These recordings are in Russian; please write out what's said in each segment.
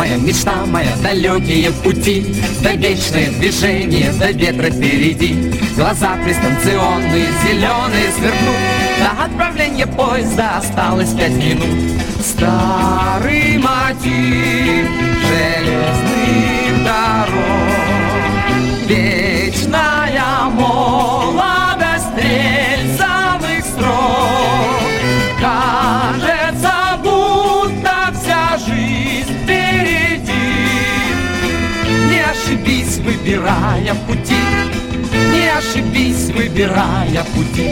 моя мечта, моя далекие пути, да вечное движение, да ветра впереди. Глаза престанционные, зеленые сверкнут, до отправления поезда осталось 5 минут. Старый мотив железных дорог, вечная молодость рельсовых строк. Кажется, будто вся жизнь впереди. Не ошибись, выбирая пути, не ошибись, выбирая пути.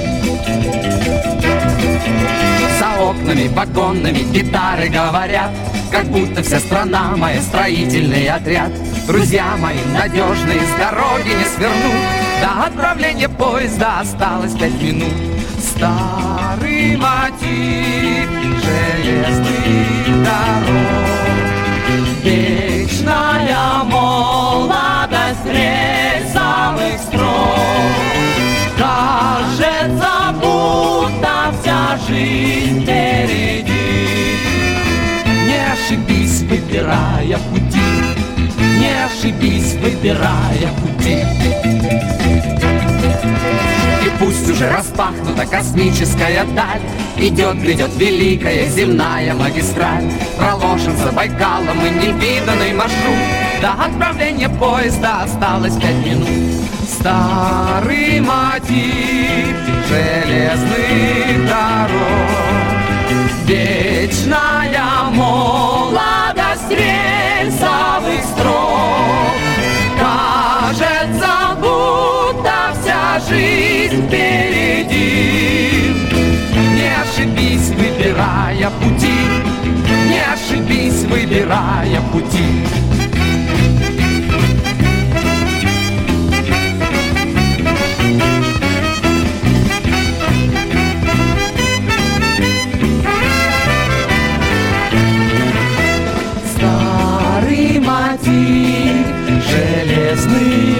За окнами вагонными гитары говорят, как будто вся страна моя строительный отряд. Друзья мои надежные, с дороги не свернут, до отправления поезда осталось 5 минут. Старый мотив железных дорог, вечная молодость рельсовых строк. Кажется, будто вся жизнь впереди. Не ошибись, выбирая пути, не ошибись, выбирая пути. И пусть уже распахнута космическая даль, идет, грядет великая земная магистраль. Проложен за Байкалом и невиданный маршрут, до отправления поезда осталось 5 минут. Старый мотив железных дорог, вечная молодость рельсовых строк. Кажется, будто вся жизнь впереди. Не ошибись, выбирая пути, не ошибись, выбирая пути. Старый мотив железный